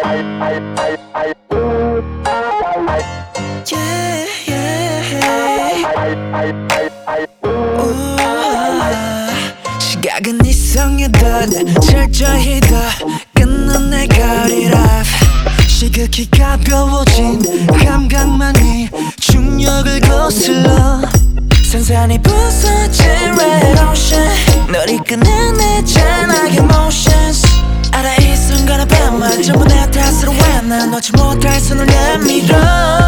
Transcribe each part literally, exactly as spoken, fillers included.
시각은 이상하다 철저히 더 끊는 내 거리라 시각이 가벼워진 감각만이 중력을 거슬러 산산이 부서진 red ocean 널 이끄는 내 잔악의 emotions 알아 이 순간의 밤만 전부 내 탓으로 왜 난 놓지 못할 손을 내밀어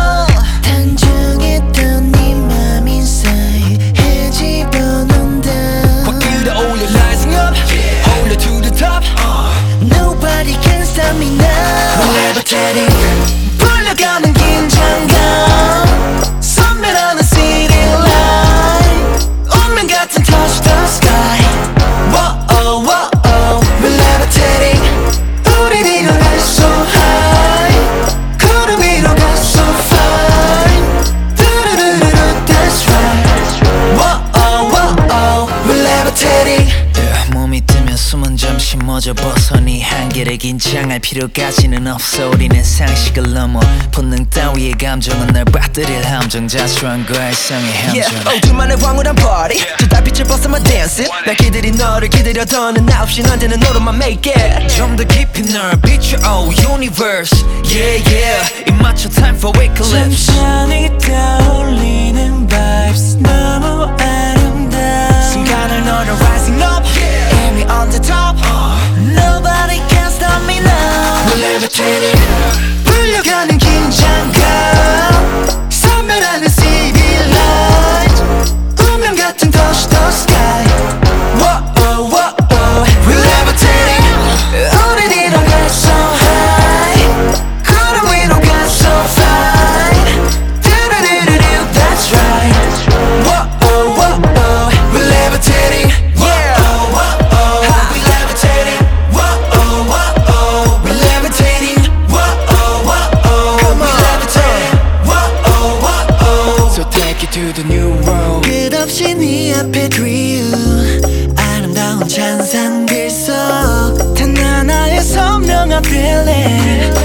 단정했던 네 맘 인사이에 집어넣는다 확 끌어올려 rising up hold it to the top Nobody can stop me now We're levitating 불려가는 긴장감 선명한 city light 운명 같은 touch the sky Whoa, oh, whoa, oh We're levitating 우린 이걸 so high 구름 위로 가 so fine 두루루루루 that's right Whoa, oh, whoa, oh We're levitating yeah, 몸이 뜨면 숨은 잠시 멎어 벗어니 한결의 긴장할 필요까지는 없어 우리는 상식을 넘어 본능 따위의 감정은 널 빠뜨릴 함정 자수한 과일성의 함정 yeah, 어두만의 황홀한 party 저 달빛을 벗어만 dancing 날 기다린 너를 기다려 더는 아홉 시 안 되는 너로만 make it 좀 더 깊이 널 비춰 oh universe yeah yeah 입 맞춰 time for eclipse 천천히 떠올리는 vibes 너무 아름다워 순간을 너를 rising up and we on the top Nobody can stop me now We're levitating 불려가는 긴장감 선명한 city light 운명 같은 touch the sky Whoa, oh, whoa, oh We're levitating 우린 일어나 so high 구름 위로 가 so fine 두루루루루 that's right Whoa, oh, whoa, oh We're levitating to the new world 끝없이 네 앞에 dream 아름다운 찬산 빌속 단 하나의 선명한 feeling